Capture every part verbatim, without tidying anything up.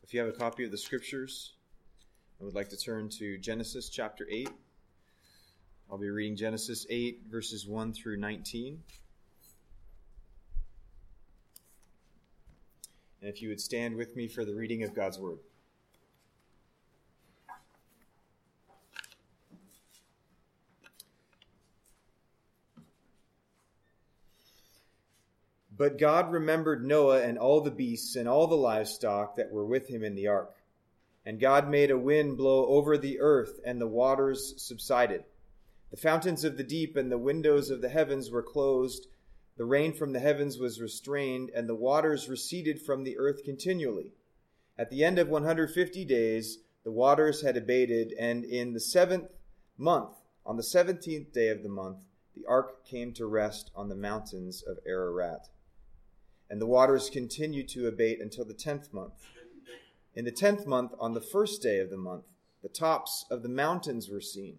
If you have a copy of the scriptures, I would like to turn to Genesis chapter eight. I'll be reading Genesis eight, verses one through nineteen. And if you would stand with me for the reading of God's word. But God remembered Noah and all the beasts and all the livestock that were with him in the ark. And God made a wind blow over the earth, and the waters subsided. The fountains of the deep and the windows of the heavens were closed. The rain from the heavens was restrained, and the waters receded from the earth continually. At the end of one hundred fifty days, the waters had abated, and in the seventh month, on the seventeenth day of the month, the ark came to rest on the mountains of Ararat. And the waters continued to abate until the tenth month. In the tenth month, on the first day of the month, the tops of the mountains were seen.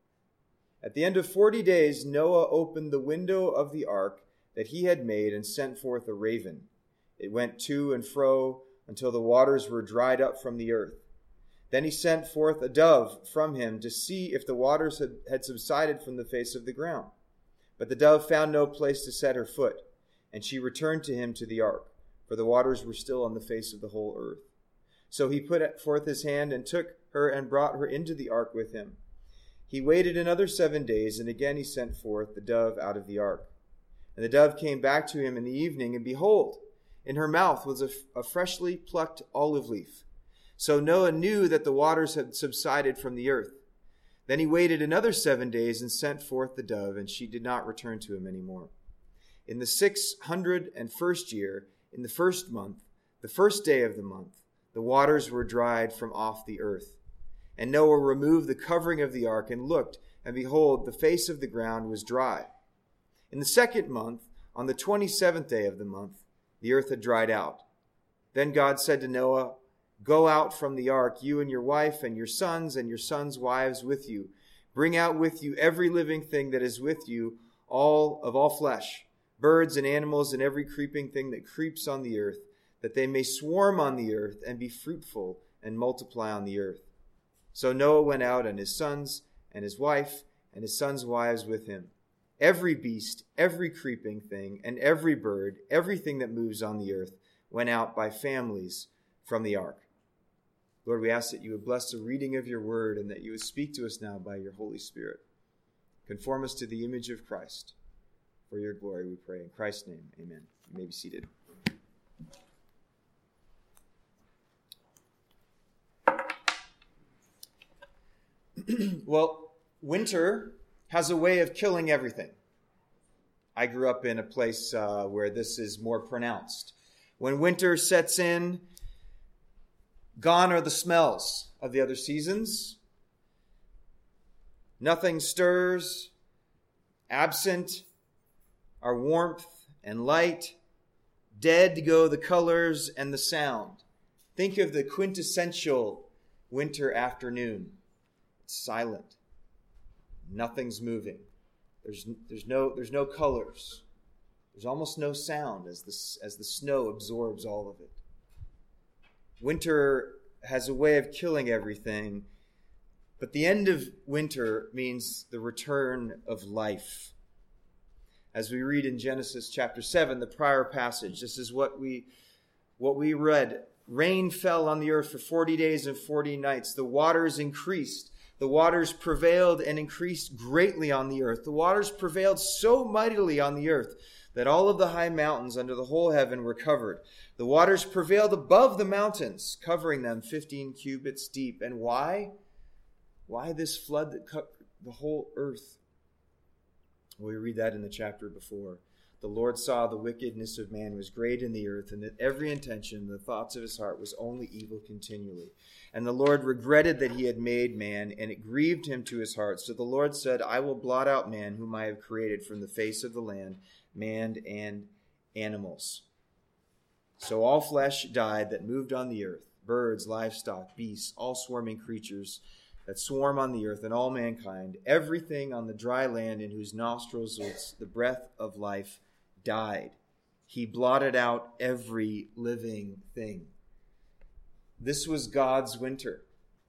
At the end of forty days, Noah opened the window of the ark that he had made and sent forth a raven. It went to and fro until the waters were dried up from the earth. Then he sent forth a dove from him to see if the waters had, had subsided from the face of the ground. But the dove found no place to set her foot. And she returned to him to the ark, for the waters were still on the face of the whole earth. So he put forth his hand and took her and brought her into the ark with him. He waited another seven days, and again he sent forth the dove out of the ark. And the dove came back to him in the evening, and behold, in her mouth was a, a freshly plucked olive leaf. So Noah knew that the waters had subsided from the earth. Then he waited another seven days and sent forth the dove, and she did not return to him any more. In the six hundred and first year, in the first month, the first day of the month, the waters were dried from off the earth. And Noah removed the covering of the ark and looked, and behold, the face of the ground was dry. In the second month, on the twenty-seventh day of the month, the earth had dried out. Then God said to Noah, "Go out from the ark, you and your wife and your sons and your sons' wives with you. Bring out with you every living thing that is with you, all of all flesh, birds and animals and every creeping thing that creeps on the earth, that they may swarm on the earth and be fruitful and multiply on the earth." So Noah went out, and his sons and his wife and his sons' wives with him. Every beast, every creeping thing, and every bird, everything that moves on the earth, went out by families from the ark. Lord, we ask that you would bless the reading of your word and that you would speak to us now by your Holy Spirit. Conform us to the image of Christ. For your glory, we pray. In Christ's name, amen. You may be seated. Well, winter has a way of killing everything. I grew up in a place uh, where this is more pronounced. When winter sets in, gone are the smells of the other seasons. Nothing stirs. Absent are warmth and light. Dead go the colors and the sound. Think of the quintessential winter afternoon. It's silent. Nothing's moving. There's, there's, no, there's no colors. There's almost no sound as the, as the snow absorbs all of it. Winter has a way of killing everything, but the end of winter means the return of life. As we read in Genesis chapter seven, the prior passage, this is what we, what we read. Rain fell on the earth for forty days and forty nights. The waters increased. The waters prevailed and increased greatly on the earth. The waters prevailed so mightily on the earth that all of the high mountains under the whole heaven were covered. The waters prevailed above the mountains, covering them fifteen cubits deep. And why? Why this flood that covered the whole earth? We read that in the chapter before. The Lord saw the wickedness of man was great in the earth, and that every intention, the thoughts of his heart, was only evil continually. And the Lord regretted that he had made man, and it grieved him to his heart. So the Lord said, "I will blot out man, whom I have created from the face of the land, man and animals." So all flesh died that moved on the earth, birds, livestock, beasts, all swarming creatures that swarm on the earth, and all mankind, everything on the dry land in whose nostrils was the breath of life, died. He blotted out every living thing. This was God's winter.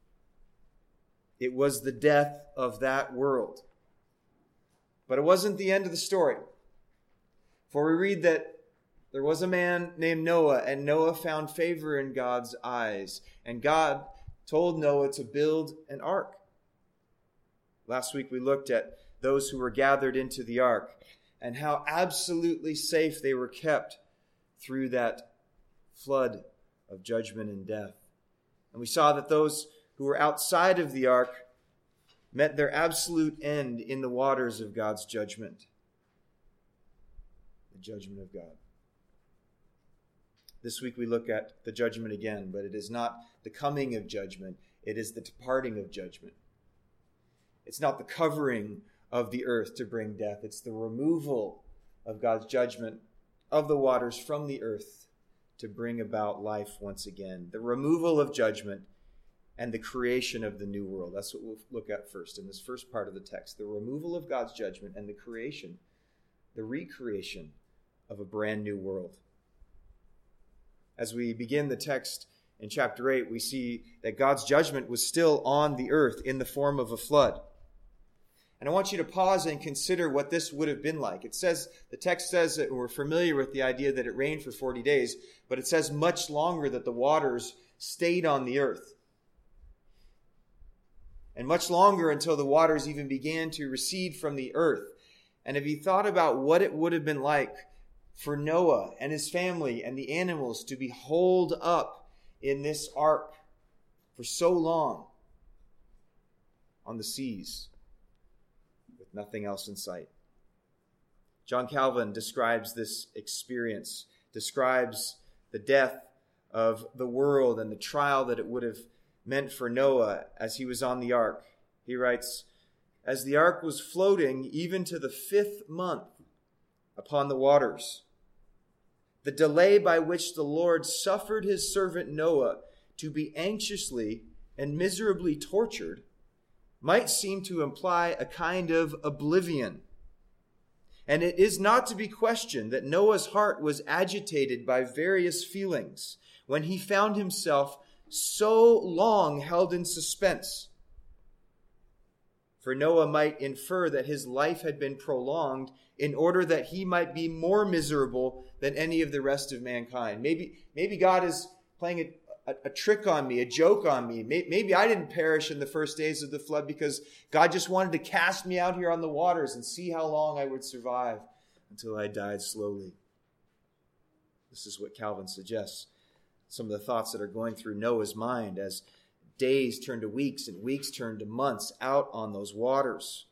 It was the death of that world. But it wasn't the end of the story. For we read that there was a man named Noah, and Noah found favor in God's eyes. And God told Noah to build an ark. Last week we looked at those who were gathered into the ark and how absolutely safe they were kept through that flood of judgment and death. And we saw that those who were outside of the ark met their absolute end in the waters of God's judgment. The judgment of God. This week we look at the judgment again, but it is not the coming of judgment. It is the departing of judgment. It's not the covering of the earth to bring death. It's the removal of God's judgment of the waters from the earth to bring about life once again. The removal of judgment and the creation of the new world. That's what we'll look at first in this first part of the text. The removal of God's judgment and the creation, the recreation of a brand new world. As we begin the text in chapter eight, we see that God's judgment was still on the earth in the form of a flood. And I want you to pause and consider what this would have been like. It says, the text says that we're familiar with the idea that it rained for forty days, but it says much longer that the waters stayed on the earth. And much longer until the waters even began to recede from the earth. And if you thought about what it would have been like for Noah and his family and the animals to be holed up in this ark for so long on the seas with nothing else in sight. John Calvin describes this experience, describes the death of the world and the trial that it would have meant for Noah as he was on the ark. He writes, "As the ark was floating even to the fifth month upon the waters, the delay by which the Lord suffered his servant Noah to be anxiously and miserably tortured might seem to imply a kind of oblivion. And it is not to be questioned that Noah's heart was agitated by various feelings when he found himself so long held in suspense. For Noah might infer that his life had been prolonged in order that he might be more miserable than any of the rest of mankind. Maybe, maybe God is playing a, a, a trick on me, a joke on me. Maybe I didn't perish in the first days of the flood because God just wanted to cast me out here on the waters and see how long I would survive until I died slowly. This is what Calvin suggests. Some of the thoughts that are going through Noah's mind as days turn to weeks and weeks turn to months out on those waters.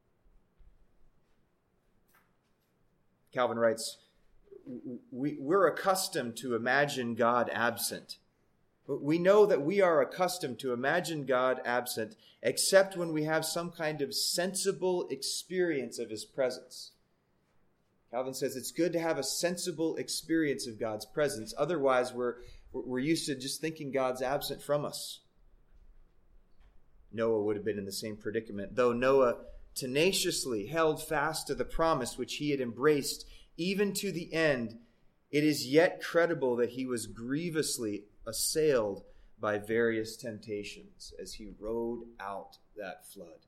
Calvin writes, we, we're accustomed to imagine God absent. We know that we are accustomed to imagine God absent except when we have some kind of sensible experience of his presence. Calvin says it's good to have a sensible experience of God's presence. Otherwise, we're, we're used to just thinking God's absent from us. Noah would have been in the same predicament. Though Noah tenaciously held fast to the promise which he had embraced even to the end, it is yet credible that he was grievously assailed by various temptations as he rode out that flood.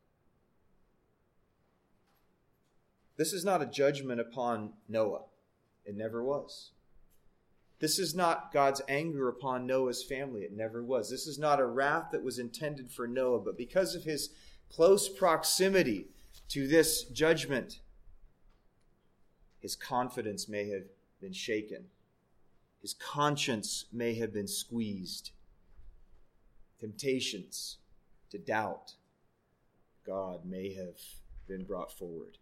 This is not a judgment upon Noah. It never was. This is not God's anger upon Noah's family. It never was. This is not a wrath that was intended for Noah, but because of his close proximity to this judgment, his confidence may have been shaken. His conscience may have been squeezed. Temptations to doubt God may have been brought forward.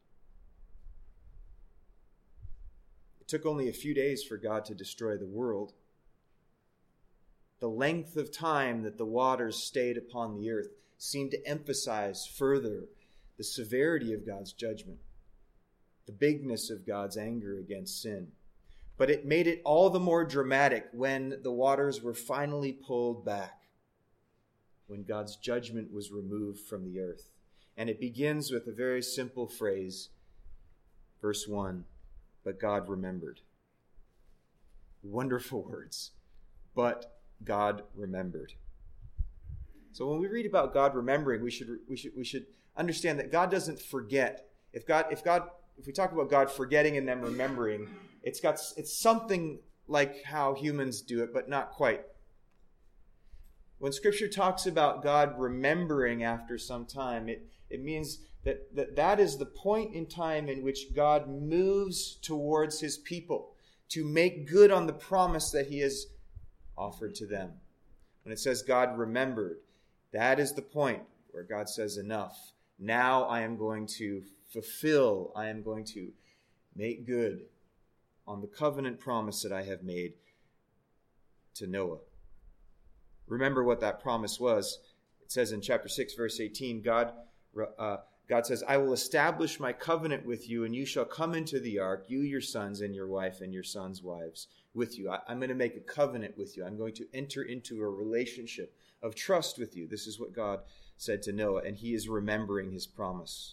It took only a few days for God to destroy the world. The length of time that the waters stayed upon the earth seemed to emphasize further the severity of God's judgment, the bigness of God's anger against sin. But it made it all the more dramatic when the waters were finally pulled back, when God's judgment was removed from the earth. And it begins with a very simple phrase, verse one, but God remembered. Wonderful words, but God remembered. So when we read about God remembering, we should we should we should understand that God doesn't forget. If God if God if we talk about God forgetting and then remembering, it's got it's something like how humans do it, but not quite. When Scripture talks about God remembering after some time, it, it means that, that that is the point in time in which God moves towards his people to make good on the promise that he has offered to them. When it says God remembered, that is the point where God says, enough. Now I am going to fulfill, I am going to make good on the covenant promise that I have made to Noah. Remember what that promise was. It says in chapter six, verse eighteen, God, uh, God says, I will establish my covenant with you, and you shall come into the ark, you, your sons, and your wife, and your sons' wives with you. I, I'm going to make a covenant with you. I'm going to enter into a relationship of trust with you. This is what God said to Noah, and he is remembering his promise.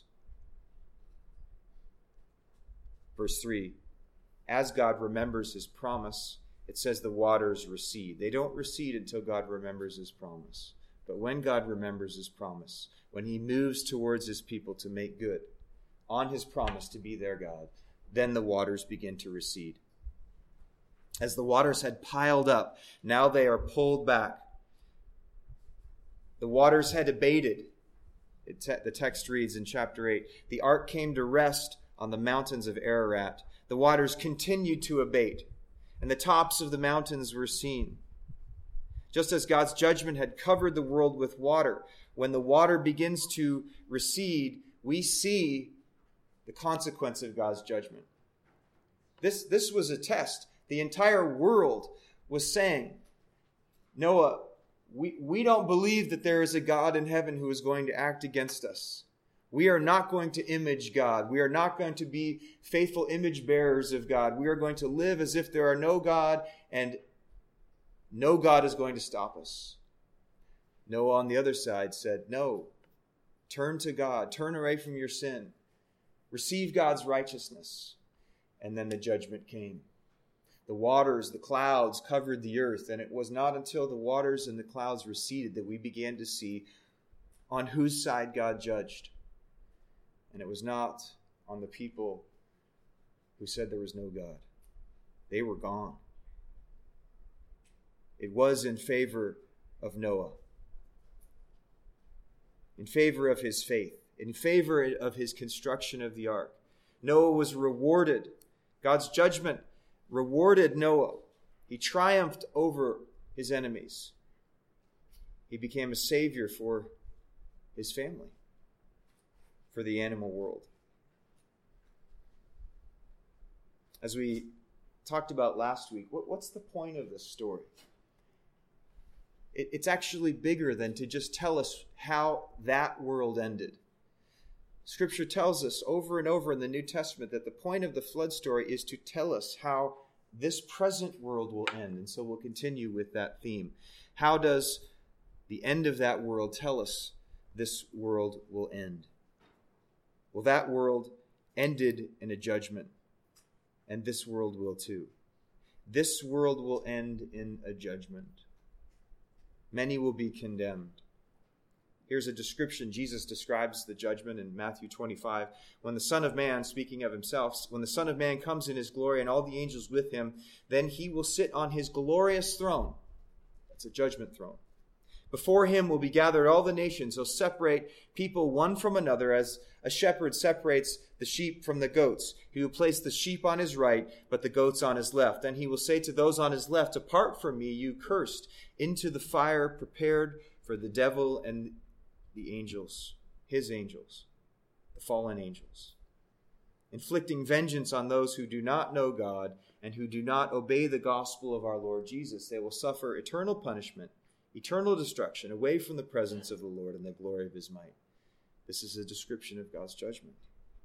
Verse three, as God remembers his promise, it says the waters recede. They don't recede until God remembers his promise. But when God remembers his promise, when he moves towards his people to make good on his promise to be their God, then the waters begin to recede. As the waters had piled up, now they are pulled back. The waters had abated. It te- the text reads in chapter eight, the ark came to rest on the mountains of Ararat. The waters continued to abate, and the tops of the mountains were seen. Just as God's judgment had covered the world with water, when the water begins to recede, we see the consequence of God's judgment. This, this was a test. The entire world was saying, Noah, we, we don't believe that there is a God in heaven who is going to act against us. We are not going to image God. We are not going to be faithful image bearers of God. We are going to live as if there are no God, and no God is going to stop us. Noah on the other side said, no, turn to God. Turn away from your sin. Receive God's righteousness. And then the judgment came. The waters, the clouds covered the earth, and it was not until the waters and the clouds receded that we began to see on whose side God judged. And it was not on the people who said there was no God. They were gone. It was in favor of Noah, in favor of his faith, in favor of his construction of the ark. Noah was rewarded. God's judgment rewarded Noah. He triumphed over his enemies. He became a savior for his family, for the animal world. As we talked about last week, what, what's the point of this story? It, it's actually bigger than to just tell us how that world ended. Scripture tells us over and over in the New Testament that the point of the flood story is to tell us how this present world will end. And so we'll continue with that theme. How does the end of that world tell us this world will end? Well, that world ended in a judgment, and this world will too. This world will end in a judgment. Many will be condemned. Here's a description. Jesus describes the judgment in Matthew twenty-five. When the Son of Man, speaking of himself, when the Son of Man comes in his glory and all the angels with him, then he will sit on his glorious throne. That's a judgment throne. Before him will be gathered all the nations. He'll separate people one from another as a shepherd separates the sheep from the goats. He will place the sheep on his right, but the goats on his left. Then he will say to those on his left, "Depart from me, you cursed, into the fire prepared for the devil and the angels, his angels, the fallen angels, inflicting vengeance on those who do not know God and who do not obey the gospel of our Lord Jesus. They will suffer eternal punishment, eternal destruction, away from the presence of the Lord and the glory of his might." This is a description of God's judgment.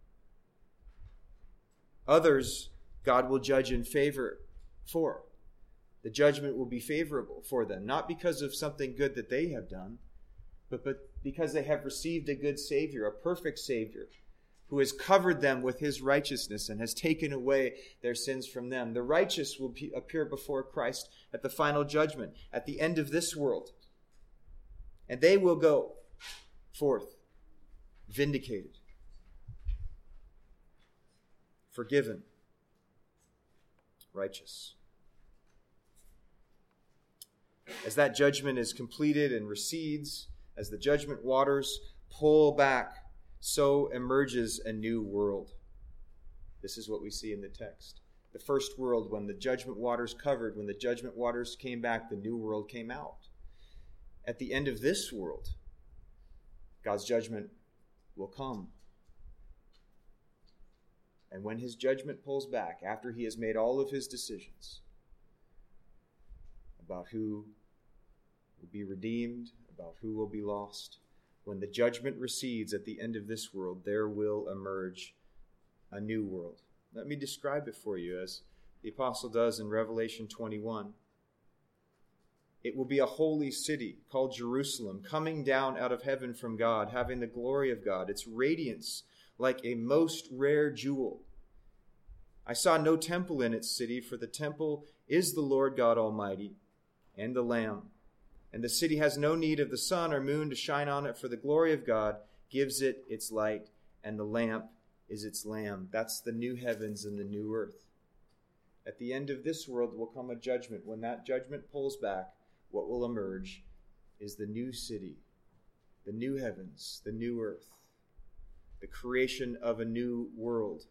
Others, God will judge in favor for. The judgment will be favorable for them, not because of something good that they have done, but, but because they have received a good Savior, a perfect Savior, who has covered them with his righteousness and has taken away their sins from them. The righteous will be, appear before Christ at the final judgment, at the end of this world. And they will go forth vindicated, forgiven, righteous. As that judgment is completed and recedes, as the judgment waters pull back, so emerges a new world. This is what we see in the text. The first world, when the judgment waters covered, when the judgment waters came back, the new world came out. At the end of this world, God's judgment will come. And when his judgment pulls back, after he has made all of his decisions about who will be redeemed, about who will be lost, when the judgment recedes at the end of this world, there will emerge a new world. Let me describe it for you as the apostle does in Revelation twenty-one. It will be a holy city called Jerusalem, coming down out of heaven from God, having the glory of God, its radiance like a most rare jewel. I saw no temple in its city, for the temple is the Lord God Almighty and the Lamb. And the city has no need of the sun or moon to shine on it, for the glory of God gives it its light, and the lamp is its lamb. That's the new heavens and the new earth. At the end of this world will come a judgment. When that judgment pulls back, what will emerge is the new city, the new heavens, the new earth, the creation of a new world.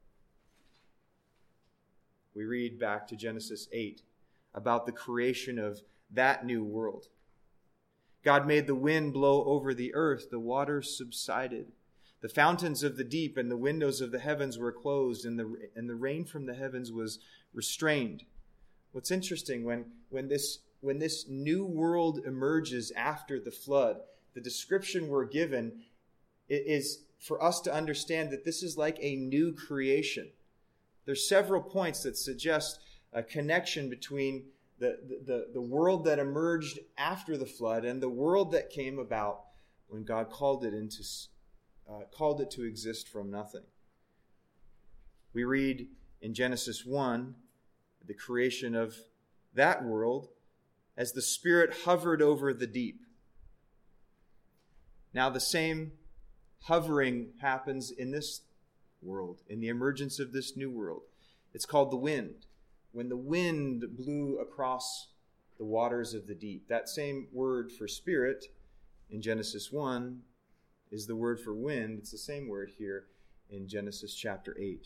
We read back to Genesis eight about the creation of that new world. God made the wind blow over the earth, the waters subsided. The fountains of the deep and the windows of the heavens were closed, and the, and the rain from the heavens was restrained. What's interesting, when, when, this, when this new world emerges after the flood, the description we're given is for us to understand that this is like a new creation. There's several points that suggest a connection between The, the, the world that emerged after the flood and the world that came about when God called it into uh, called it to exist from nothing. We read in Genesis one the creation of that world as the Spirit hovered over the deep. Now the same hovering happens in this world, in the emergence of this new world. It's called the wind. When the wind blew across the waters of the deep. That same word for spirit in Genesis one is the word for wind. It's the same word here in Genesis chapter eight.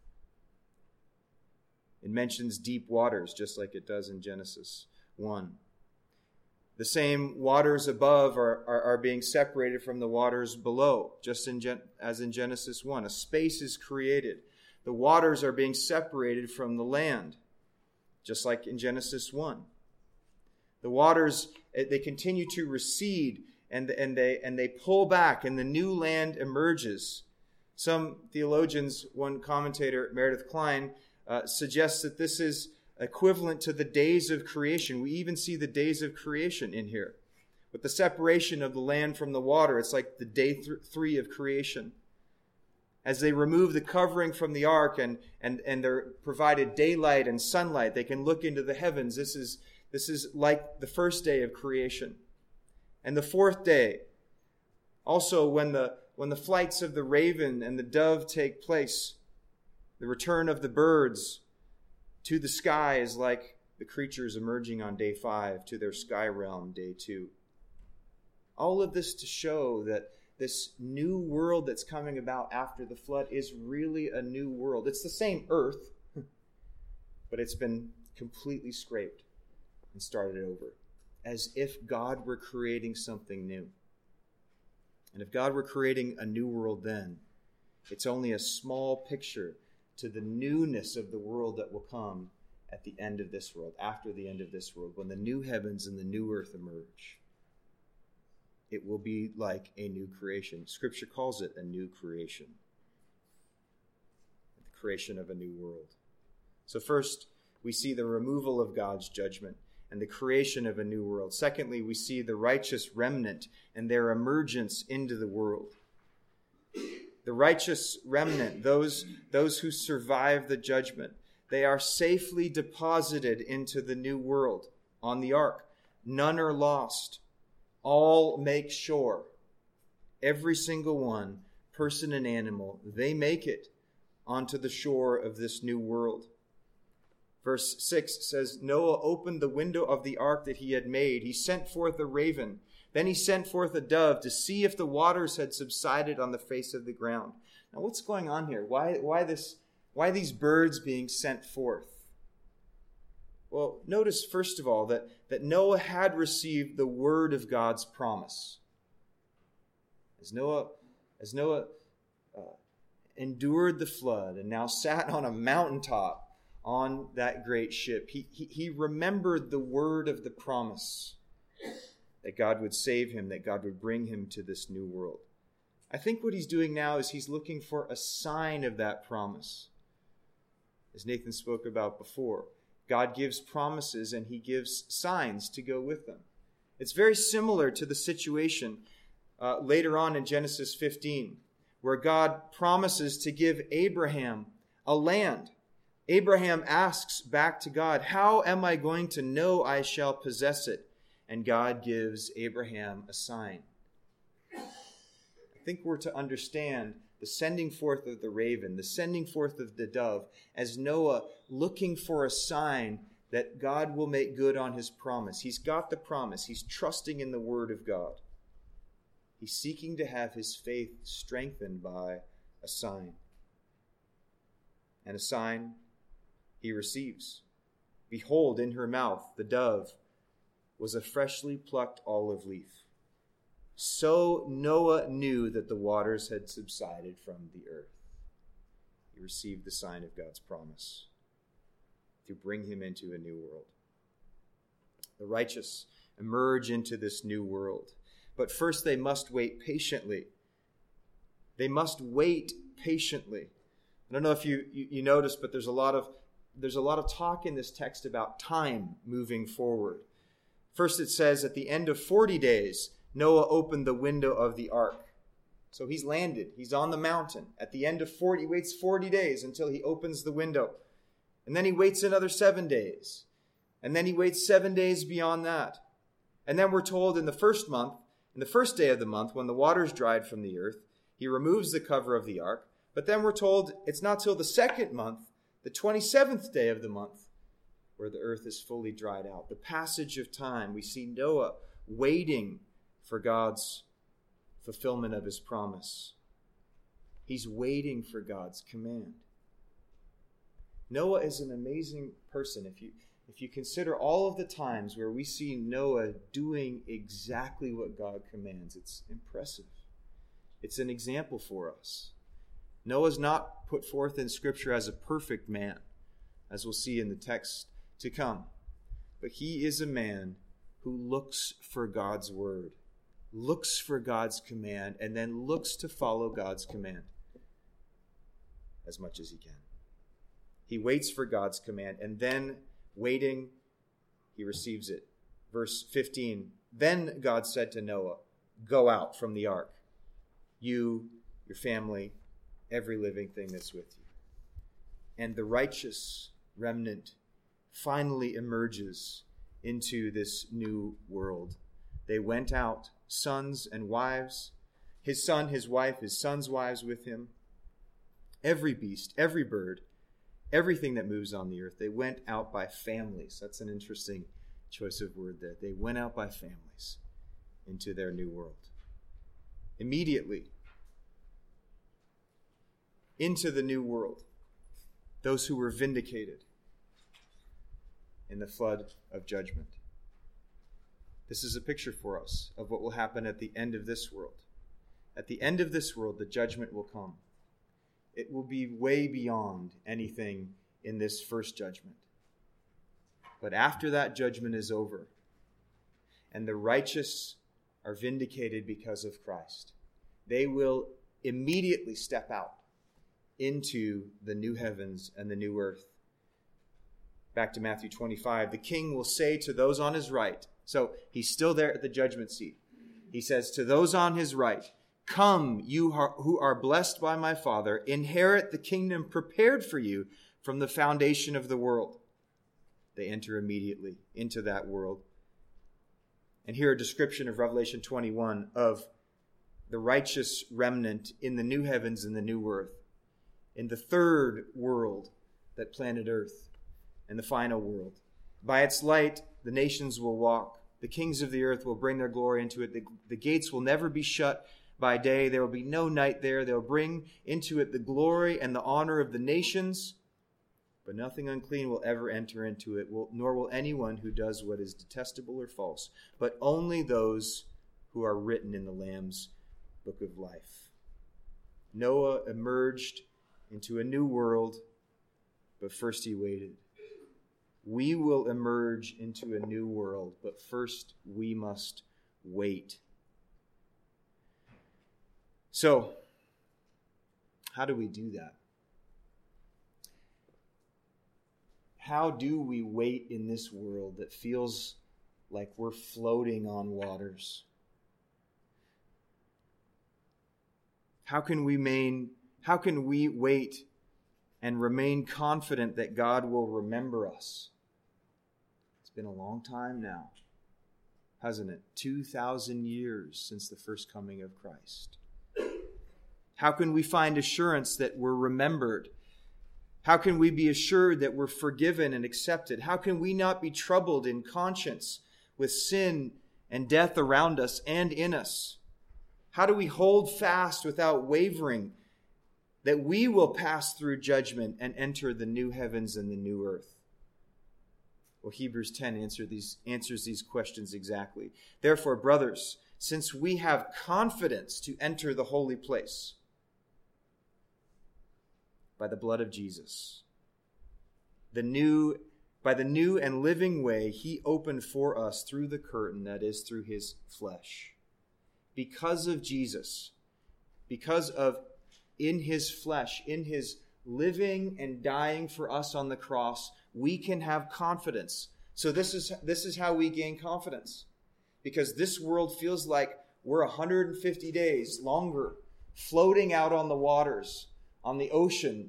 It mentions deep waters, just like it does in Genesis one. The same waters above are, are, are being separated from the waters below, just in Gen, as in Genesis one. A space is created. The waters are being separated from the land, just like in Genesis one. The waters, they continue to recede, and, and, they, and they pull back, and the new land emerges. Some theologians, one commentator, Meredith Kline, uh, suggests that this is equivalent to the days of creation. We even see the days of creation in here. With the separation of the land from the water, it's like the day th- three of creation. As they remove the covering from the ark and, and, and they're provided daylight and sunlight, they can look into the heavens. This is, this is like the first day of creation. And the fourth day, also when the, when the flights of the raven and the dove take place, the return of the birds to the sky is like the creatures emerging on day five to their sky realm, day two. All of this to show that this new world that's coming about after the flood is really a new world. It's the same earth, but it's been completely scraped and started over, as if God were creating something new. And if God were creating a new world then, it's only a small picture to the newness of the world that will come at the end of this world, after the end of this world, when the new heavens and the new earth emerge. It will be like a new creation. Scripture calls it a new creation. The creation of a new world. So first, we see the removal of God's judgment and the creation of a new world. Secondly, we see the righteous remnant and their emergence into the world. the righteous remnant, those, those who survive the judgment, they are safely deposited into the new world on the ark. None are lost. All make shore. Every single one, person and animal, they make it onto the shore of this new world. Verse six says, Noah opened the window of the ark that he had made. He sent forth a raven. Then he sent forth a dove to see if the waters had subsided on the face of the ground. Now, what's going on here? Why, why this? Why these birds being sent forth? Well, notice first of all that, that Noah had received the word of God's promise. As Noah, as Noah uh, endured the flood and now sat on a mountaintop on that great ship, he, he, he remembered the word of the promise that God would save him, that God would bring him to this new world. I think what he's doing now is he's looking for a sign of that promise. As Nathan spoke about before, God gives promises and he gives signs to go with them. It's very similar to the situation uh, later on in Genesis fifteen, where God promises to give Abraham a land. Abraham asks back to God, how am I going to know I shall possess it? And God gives Abraham a sign. I think we're to understand the sending forth of the raven, the sending forth of the dove, as Noah looking for a sign that God will make good on his promise. He's got the promise. He's trusting in the word of God. He's seeking to have his faith strengthened by a sign. And a sign he receives. Behold, in her mouth, the dove was a freshly plucked olive leaf. So Noah knew that the waters had subsided from the earth. He received the sign of God's promise to bring him into a new world. The righteous emerge into this new world. But first they must wait patiently. They must wait patiently. I don't know if you, you, you noticed, but there's a lot of there's a lot of talk in this text about time moving forward. First it says at the end of forty days, Noah opened the window of the ark. So he's landed. He's on the mountain. At the end of forty, he waits forty days until he opens the window. And then he waits another seven days. And then he waits seven days beyond that. And then we're told in the first month, in the first day of the month, when the waters dried from the earth, he removes the cover of the ark. But then we're told it's not till the second month, the twenty-seventh day of the month, where the earth is fully dried out. The passage of time, we see Noah waiting for God's fulfillment of his promise. He's waiting for God's command. Noah is an amazing person. If you, if you consider all of the times where we see Noah doing exactly what God commands, it's impressive. It's an example for us. Noah's not put forth in Scripture as a perfect man, as we'll see in the text to come. But he is a man who looks for God's word, looks for God's command, and then looks to follow God's command as much as he can. He waits for God's command, and then, waiting, he receives it. Verse fifteen, then God said to Noah, go out from the ark, you, your family, every living thing that's with you. And the righteous remnant finally emerges into this new world. They went out, sons and wives, his son, his wife, his sons' wives with him, every beast, every bird, everything that moves on the earth. They went out by families. That's an interesting choice of word there. They went out by families into their new world. Immediately, into the new world, those who were vindicated in the flood of judgment. This is a picture for us of what will happen at the end of this world. At the end of this world, the judgment will come. It will be way beyond anything in this first judgment. But after that judgment is over, and the righteous are vindicated because of Christ, they will immediately step out into the new heavens and the new earth. Back to Matthew twenty-five, the king will say to those on his right, so he's still there at the judgment seat. He says to those on his right, Come, you who are blessed by my Father, inherit the kingdom prepared for you from the foundation of the world. They enter immediately into that world. And here a description of Revelation twenty-one of the righteous remnant in the new heavens and the new earth, in the third world, that planet Earth, and the final world. By its light, the nations will walk. The kings of the earth will bring their glory into it. The, the gates will never be shut by day. There will be no night there. They'll bring into it the glory and the honor of the nations. But nothing unclean will ever enter into it, will, nor will anyone who does what is detestable or false, but only those who are written in the Lamb's book of life. Noah emerged into a new world, but first he waited. We will emerge into a new world, but first we must wait. So, how do we do that? How do we wait in this world that feels like we're floating on waters? How can we main, how can we wait and remain confident that God will remember us? It's been a long time now, hasn't it? two thousand years since the first coming of Christ. How can we find assurance that we're remembered? How can we be assured that we're forgiven and accepted? How can we not be troubled in conscience with sin and death around us and in us? How do we hold fast without wavering that we will pass through judgment and enter the new heavens and the new earth? Well, Hebrews ten answer these, answers these questions exactly. Therefore, brothers, since we have confidence to enter the holy place by the blood of Jesus, the new, by the new and living way he opened for us through the curtain, that is, through his flesh. Because of Jesus, because of in his flesh, in his living and dying for us on the cross, we can have confidence. So this is this is how we gain confidence. Because this world feels like we're one hundred fifty days longer floating out on the waters, on the ocean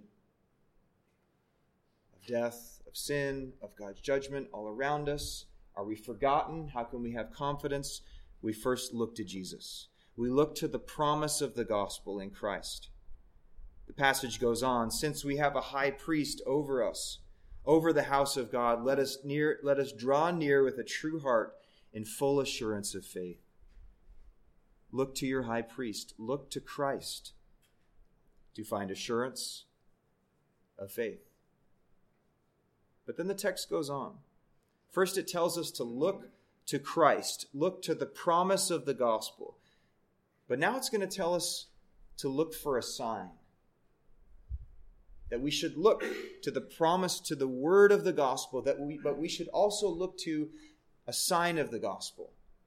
of death, of sin, of God's judgment all around us. Are we forgotten? How can we have confidence? We first look to Jesus. We look to the promise of the gospel in Christ. The passage goes on, since we have a high priest over us, over the house of God, let us near, let us draw near with a true heart in full assurance of faith. Look to your high priest. Look to Christ to find assurance of faith. But then the text goes on. First, it tells us to look to Christ, look to the promise of the gospel. But now it's going to tell us to look for a sign. That we should look to the promise, to the word of the gospel, that we, but we should also look to a sign of the gospel.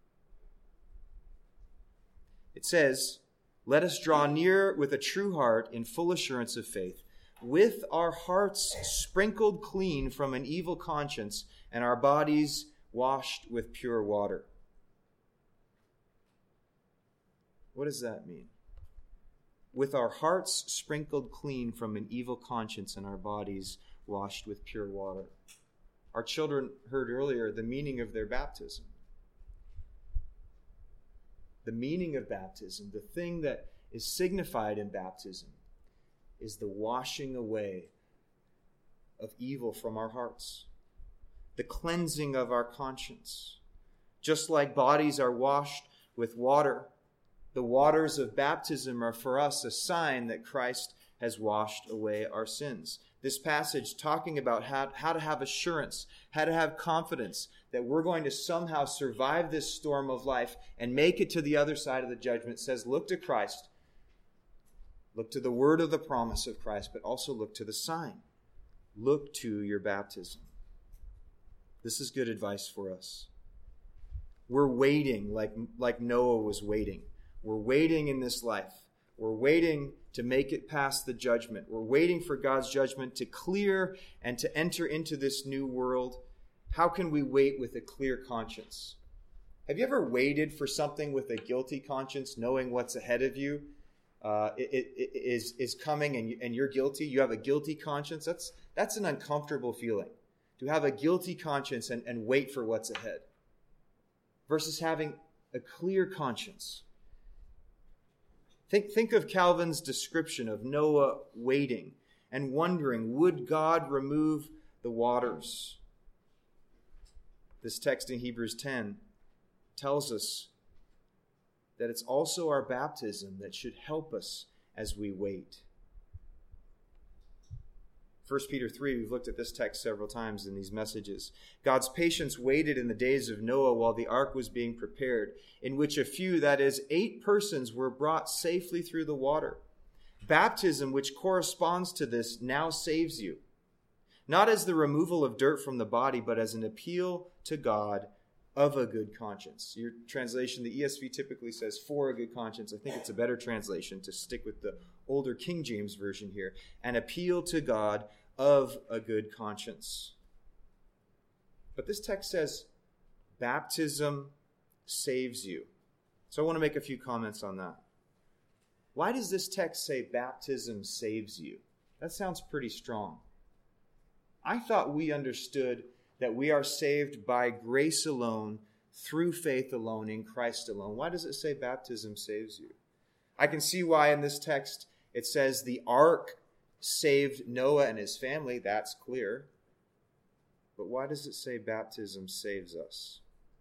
It says, let us draw near with a true heart in full assurance of faith, with our hearts sprinkled clean from an evil conscience and our bodies washed with pure water. What does that mean? With our hearts sprinkled clean from an evil conscience and our bodies washed with pure water. Our children heard earlier the meaning of their baptism. The meaning of baptism, the thing that is signified in baptism, is the washing away of evil from our hearts, the cleansing of our conscience. Just like bodies are washed with water, the waters of baptism are for us a sign that Christ has washed away our sins. This passage talking about how, how to have assurance, how to have confidence that we're going to somehow survive this storm of life and make it to the other side of the judgment, says look to Christ. Look to the word of the promise of Christ, but also look to the sign. Look to your baptism. This is good advice for us. We're waiting like, like Noah was waiting. We're waiting in this life. We're waiting to make it past the judgment. We're waiting for God's judgment to clear and to enter into this new world. How can we wait with a clear conscience? Have you ever waited for something with a guilty conscience, knowing what's ahead of you uh, it, it, it is is coming, and, you, and you're guilty? You have a guilty conscience. That's that's an uncomfortable feeling, to have a guilty conscience and, and wait for what's ahead, versus having a clear conscience. Think think of Calvin's description of Noah waiting and wondering, would God remove the waters? This text in Hebrews ten tells us that it's also our baptism that should help us as we wait. First Peter three, we've looked at this text several times in these messages. God's patience waited in the days of Noah while the ark was being prepared, in which a few, that is, eight persons, were brought safely through the water. Baptism, which corresponds to this, now saves you, not as the removal of dirt from the body, but as an appeal to God of a good conscience. Your translation, the E S V, typically says for a good conscience. I think it's a better translation to stick with the older King James Version here. An appeal to God of a good conscience. But this text says baptism saves you. So I want to make a few comments on that. Why does this text say baptism saves you? That sounds pretty strong. I thought we understood that we are saved by grace alone, through faith alone, in Christ alone. Why does it say baptism saves you? I can see why in this text it says the ark saved Noah and his family. That's clear. But why does it say baptism saves us?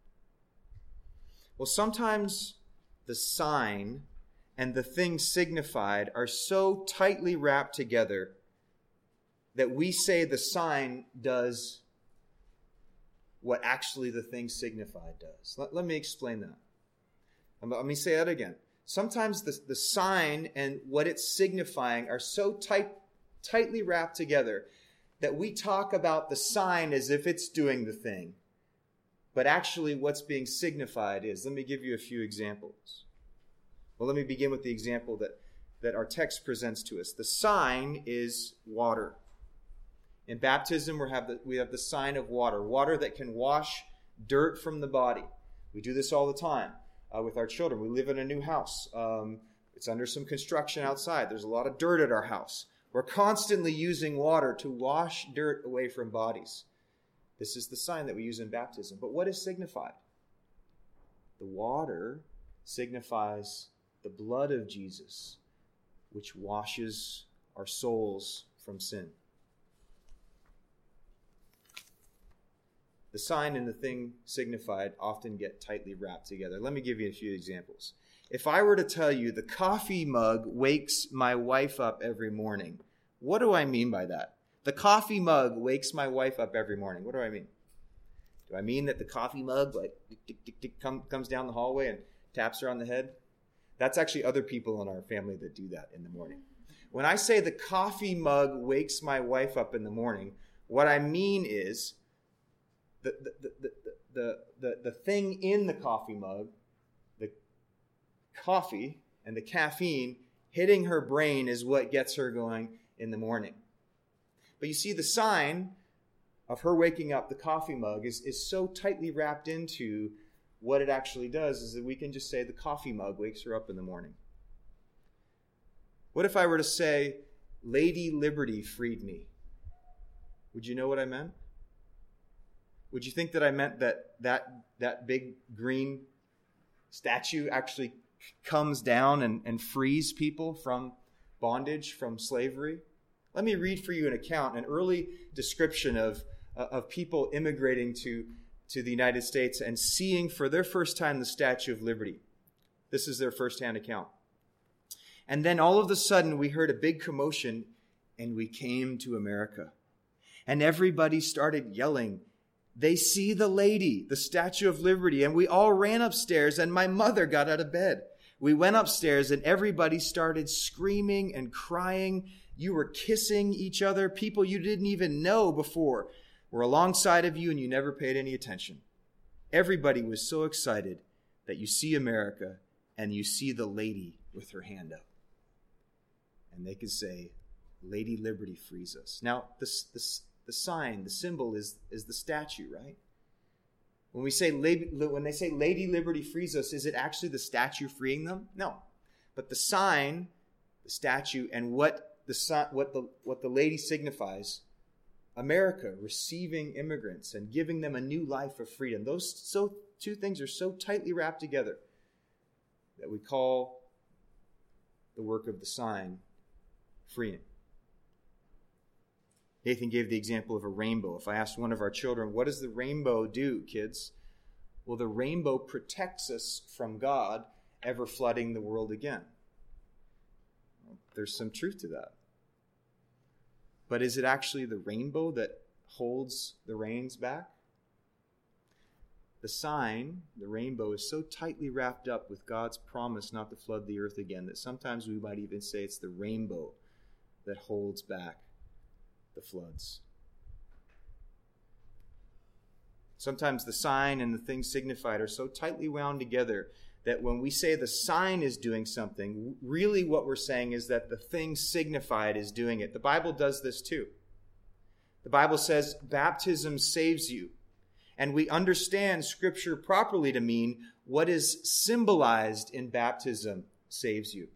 Well, sometimes the sign and the thing signified are so tightly wrapped together that we say the sign does what actually the thing signified does. Let, let me explain that. Let me say that again. Sometimes the, the sign and what it's signifying are so tight, tightly wrapped together that we talk about the sign as if it's doing the thing. But actually what's being signified is, let me give you a few examples. Well, let me begin with the example that, that our text presents to us. The sign is water. In baptism, we have, the, we have the sign of water, water that can wash dirt from the body. We do this all the time uh, with our children. We live in a new house. Um, it's under some construction outside. There's a lot of dirt at our house. We're constantly using water to wash dirt away from bodies. This is the sign that we use in baptism. But what is signified? The water signifies the blood of Jesus, which washes our souls from sin. The sign and the thing signified often get tightly wrapped together. Let me give you a few examples. If I were to tell you the coffee mug wakes my wife up every morning, what do I mean by that? The coffee mug wakes my wife up every morning. What do I mean? Do I mean that the coffee mug like tick, tick, tick, come, comes down the hallway and taps her on the head? That's actually other people in our family that do that in the morning. When I say the coffee mug wakes my wife up in the morning, what I mean is The, the, the, the, the, the thing in the coffee mug, the coffee and the caffeine hitting her brain is what gets her going in the morning. But you see, the sign of her waking up, the coffee mug, is, is so tightly wrapped into what it actually does is that we can just say the coffee mug wakes her up in the morning. What if I were to say, Lady Liberty freed me? Would you know what I meant? Would you think that I meant that that, that big green statue actually comes down and, and frees people from bondage, from slavery? Let me read for you an account, an early description of, uh, of people immigrating to, to the United States and seeing for their first time the Statue of Liberty. This is their firsthand account. And then all of a sudden we heard a big commotion and we came to America. And everybody started yelling, they see the lady, the Statue of Liberty, and we all ran upstairs, and my mother got out of bed. We went upstairs, and everybody started screaming and crying. You were kissing each other. People you didn't even know before were alongside of you, and you never paid any attention. Everybody was so excited that you see America, and you see the lady with her hand up. And they could say, Lady Liberty frees us. Now, this, this The sign, the symbol is, is the statue, right? When we say when they say Lady Liberty frees us, is it actually the statue freeing them? No. But the sign, the statue, and what the what the what the lady signifies, America receiving immigrants and giving them a new life of freedom. Those so two things are so tightly wrapped together that we call the work of the sign freeing. Nathan gave the example of a rainbow. If I asked one of our children, what does the rainbow do, kids? Well, the rainbow protects us from God ever flooding the world again. Well, there's some truth to that. But is it actually the rainbow that holds the rains back? The sign, the rainbow, is so tightly wrapped up with God's promise not to flood the earth again that sometimes we might even say it's the rainbow that holds back the floods. Sometimes the sign and the things signified are so tightly wound together that when we say the sign is doing something, really what we're saying is that the thing signified is doing it. The Bible does this too. The Bible says baptism saves you. And we understand Scripture properly to mean what is symbolized in baptism saves you.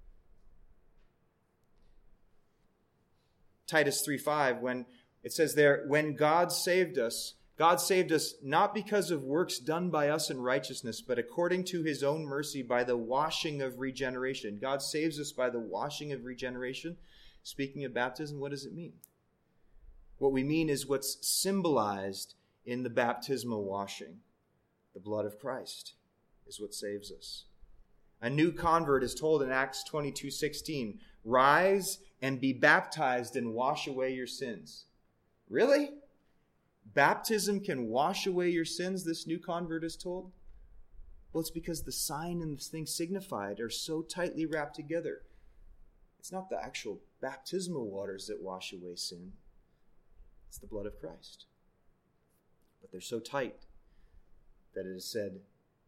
Titus three five, when it says there, when God saved us, God saved us not because of works done by us in righteousness, but according to his own mercy by the washing of regeneration. God saves us by the washing of regeneration. Speaking of baptism, what does it mean? What we mean is what's symbolized in the baptismal washing. The blood of Christ is what saves us. A new convert is told in Acts twenty-two sixteen, rise and be baptized and wash away your sins. Really? Baptism can wash away your sins, this new convert is told? Well, it's because the sign and the thing signified are so tightly wrapped together. It's not the actual baptismal waters that wash away sin. It's the blood of Christ. But they're so tight that it is said,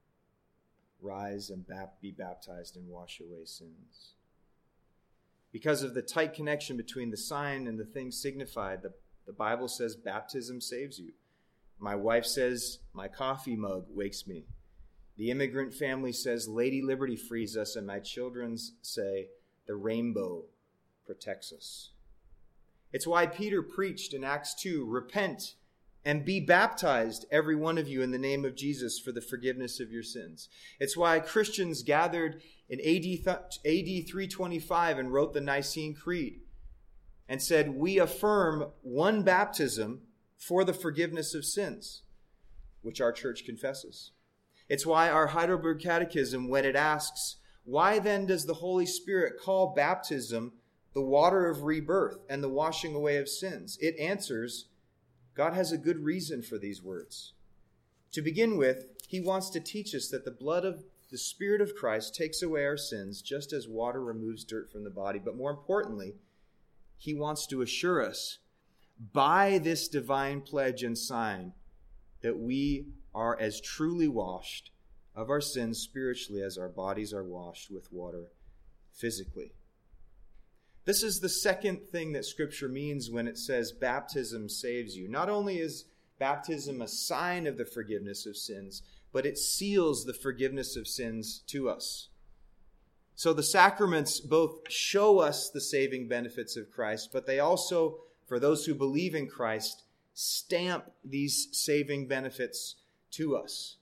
rise and be baptized and wash away sins. Because of the tight connection between the sign and the thing signified, the, the Bible says baptism saves you. My wife says my coffee mug wakes me. The immigrant family says Lady Liberty frees us, and my children say the rainbow protects us. It's why Peter preached in Acts two, repent and be baptized, every one of you, in the name of Jesus for the forgiveness of your sins. It's why Christians gathered in A D three twenty-five and wrote the Nicene Creed and said, we affirm one baptism for the forgiveness of sins, which our church confesses. It's why our Heidelberg Catechism, when it asks, why then does the Holy Spirit call baptism the water of rebirth and the washing away of sins? It answers, God has a good reason for these words. To begin with, he wants to teach us that the blood of the Spirit of Christ takes away our sins just as water removes dirt from the body. But more importantly, he wants to assure us by this divine pledge and sign that we are as truly washed of our sins spiritually as our bodies are washed with water physically. This is the second thing that Scripture means when it says baptism saves you. Not only is baptism a sign of the forgiveness of sins, but it seals the forgiveness of sins to us. So the sacraments both show us the saving benefits of Christ, but they also, for those who believe in Christ, stamp these saving benefits to us.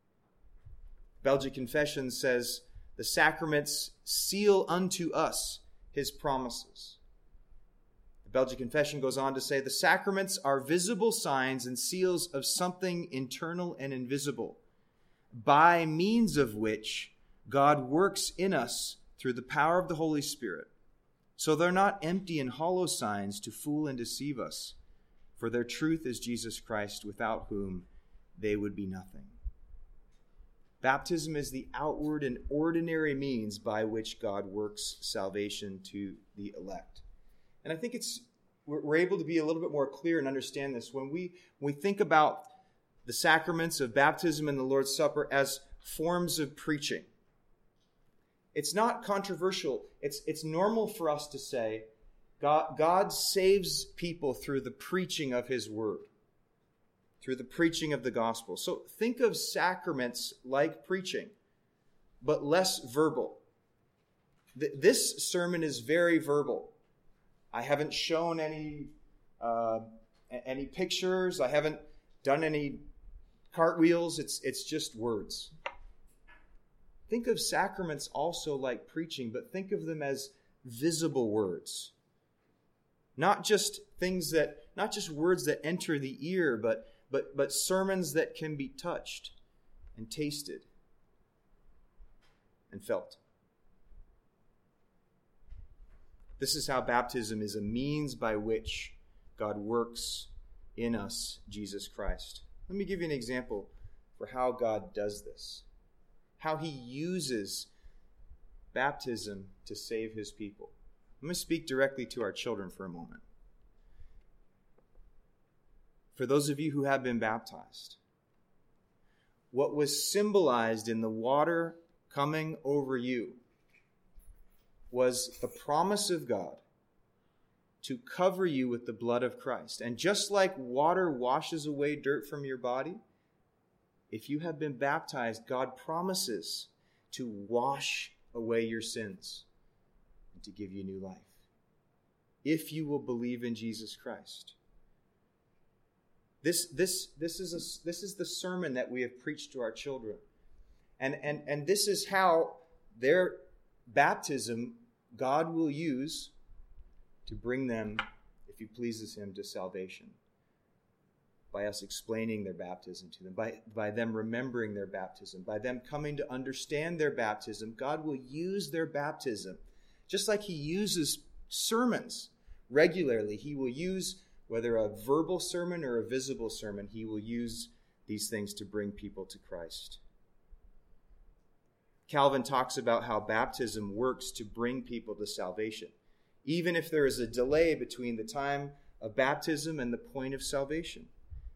Belgic Confession says, the sacraments seal unto us his promises. The Belgic Confession goes on to say, the sacraments are visible signs and seals of something internal and invisible, by means of which God works in us through the power of the Holy Spirit. So they're not empty and hollow signs to fool and deceive us, for their truth is Jesus Christ, without whom they would be nothing. Baptism is the outward and ordinary means by which God works salvation to the elect. And I think it's we're able to be a little bit more clear and understand this when we when we think about the sacraments of baptism and the Lord's Supper as forms of preaching. It's not controversial. It's it's normal for us to say God, God saves people through the preaching of his word. through the preaching of the gospel. So think of sacraments like preaching, but less verbal. Th- this sermon is very verbal. I haven't shown any uh, any pictures. I haven't done any cartwheels. It's it's just words. Think of sacraments also like preaching, but think of them as visible words. Not just things that, not just words that enter the ear, but but but sermons that can be touched and tasted and felt. This is how baptism is a means by which God works in us, Jesus Christ. Let me give you an example for how God does this, how he uses baptism to save his people. I'm going to speak directly to our children for a moment. For those of you who have been baptized, what was symbolized in the water coming over you was the promise of God to cover you with the blood of Christ. And just like water washes away dirt from your body, if you have been baptized, God promises to wash away your sins and to give you new life, if you will believe in Jesus Christ. This, this, this, is a, this is the sermon that we have preached to our children. And, and, and this is how their baptism God will use to bring them, if he pleases him, to salvation. By us explaining their baptism to them, by, by them remembering their baptism, by them coming to understand their baptism, God will use their baptism. Just like he uses sermons regularly, he will use, whether a verbal sermon or a visible sermon, he will use these things to bring people to Christ. Calvin talks about how baptism works to bring people to salvation, even if there is a delay between the time of baptism and the point of salvation.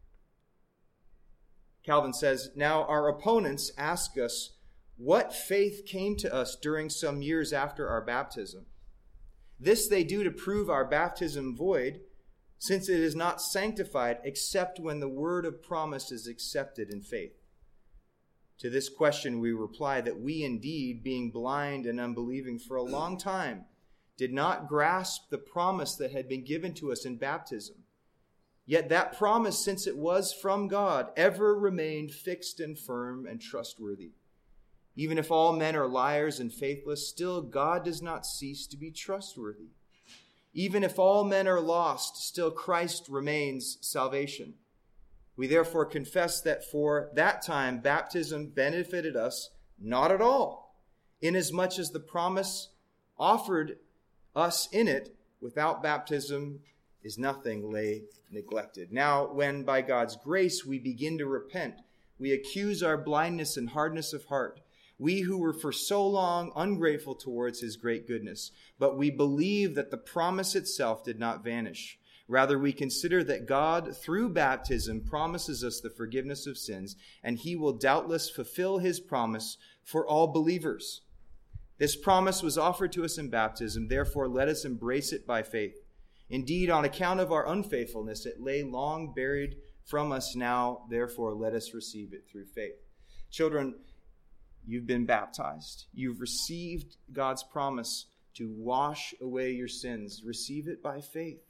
Calvin says, now our opponents ask us what faith came to us during some years after our baptism. This they do to prove our baptism void, since it is not sanctified except when the word of promise is accepted in faith. To this question we reply that we indeed, being blind and unbelieving for a long time, did not grasp the promise that had been given to us in baptism. Yet that promise, since it was from God, ever remained fixed and firm and trustworthy. Even if all men are liars and faithless, still God does not cease to be trustworthy. Even if all men are lost, still Christ remains salvation. We therefore confess that for that time baptism benefited us not at all, inasmuch as the promise offered us in it without baptism is nothing lay neglected. Now, when by God's grace we begin to repent, we accuse our blindness and hardness of heart, we who were for so long ungrateful towards his great goodness. But we believe that the promise itself did not vanish. Rather, we consider that God, through baptism, promises us the forgiveness of sins, and he will doubtless fulfill his promise for all believers. This promise was offered to us in baptism, therefore let us embrace it by faith. Indeed, on account of our unfaithfulness, it lay long buried from us now, therefore let us receive it through faith. Children, you've been baptized. You've received God's promise to wash away your sins. Receive it by faith.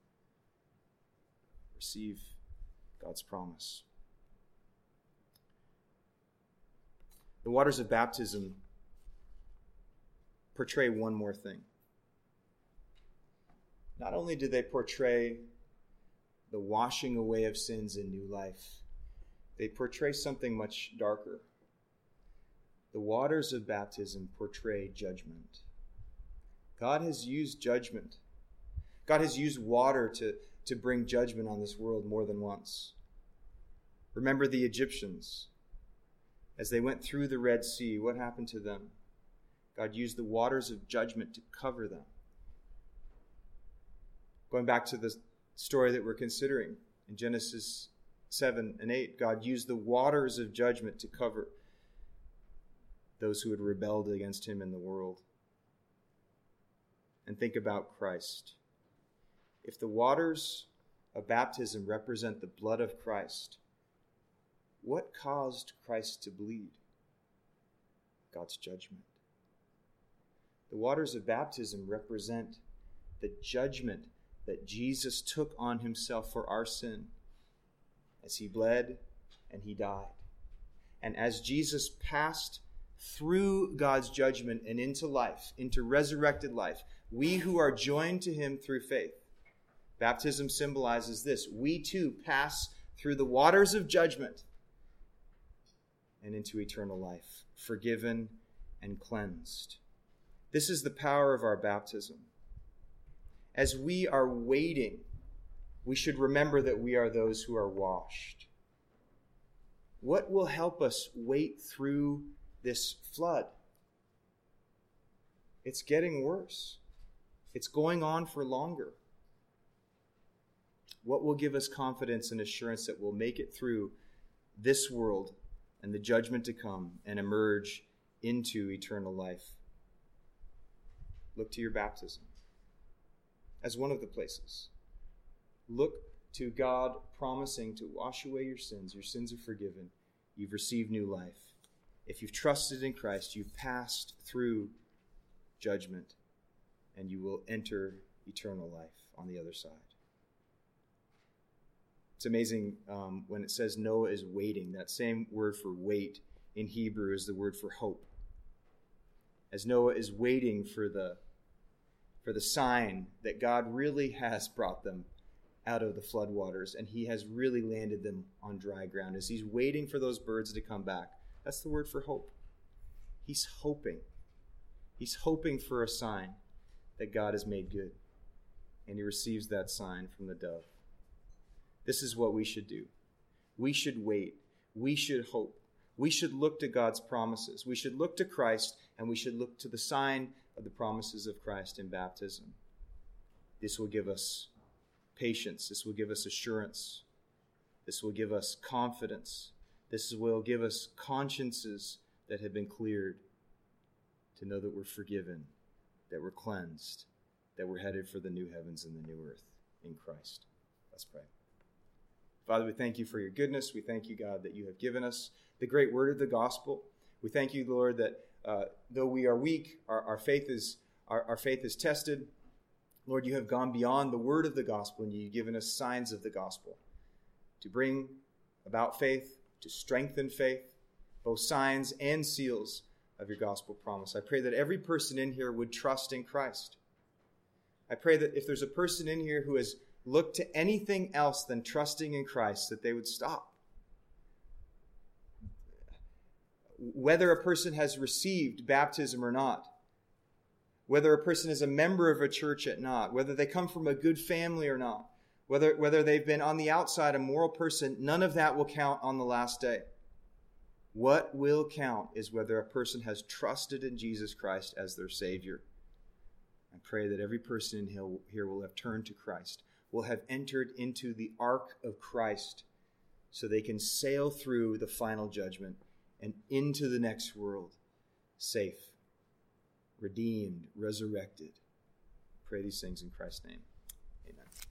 Receive God's promise. The waters of baptism portray one more thing. Not only do they portray the washing away of sins in new life, they portray something much darker. The waters of baptism portray judgment. God has used judgment. God has used water to, to bring judgment on this world more than once. Remember the Egyptians. As they went through the Red Sea, what happened to them? God used the waters of judgment to cover them. Going back to the story that we're considering in Genesis seven and eight, God used the waters of judgment to cover those who had rebelled against him in the world. And think about Christ. If the waters of baptism represent the blood of Christ, What caused Christ to bleed? God's judgment. The waters of baptism represent the judgment that Jesus took on himself for our sin as he bled and he died. And as Jesus passed through God's judgment and into life, into resurrected life, we who are joined to him through faith, baptism symbolizes this. We too pass through the waters of judgment and into eternal life, forgiven and cleansed. This is the power of our baptism. As we are waiting, we should remember that we are those who are washed. What will help us wait through this flood? It's getting worse. It's going on for longer. What will give us confidence and assurance that we'll make it through this world and the judgment to come and emerge into eternal life? Look to your baptism as one of the places. Look to God promising to wash away your sins. Your sins are forgiven. You've received new life. If you've trusted in Christ, you've passed through judgment, and you will enter eternal life on the other side. It's amazing um, when it says Noah is waiting. That same word for wait in Hebrew is the word for hope. As Noah is waiting for the, for the sign that God really has brought them out of the floodwaters, and he has really landed them on dry ground. As he's waiting for those birds to come back, that's the word for hope. He's hoping. He's hoping for a sign that God has made good, and he receives that sign from the dove. This is what we should do. We should wait. We should hope. We should look to God's promises. We should look to Christ, and we should look to the sign of the promises of Christ in baptism. This will give us patience. This will give us assurance. This will give us confidence. This will give us consciences that have been cleared to know that we're forgiven, that we're cleansed, that we're headed for the new heavens and the new earth in Christ. Let's pray. Father, we thank you for your goodness. We thank you, God, that you have given us the great word of the gospel. We thank you, Lord, that uh, though we are weak, our, our faith is our, our faith is tested. Lord, you have gone beyond the word of the gospel, and you've given us signs of the gospel to bring about faith, to strengthen faith, both signs and seals of your gospel promise. I pray that every person in here would trust in Christ. I pray that if there's a person in here who has looked to anything else than trusting in Christ, that they would stop. Whether a person has received baptism or not, whether a person is a member of a church or not, whether they come from a good family or not, whether, whether they've been on the outside a moral person, none of that will count on the last day. What will count is whether a person has trusted in Jesus Christ as their Savior. I pray that every person in here will have turned to Christ, will have entered into the ark of Christ so they can sail through the final judgment and into the next world safe, redeemed, resurrected. Pray these things in Christ's name. Amen.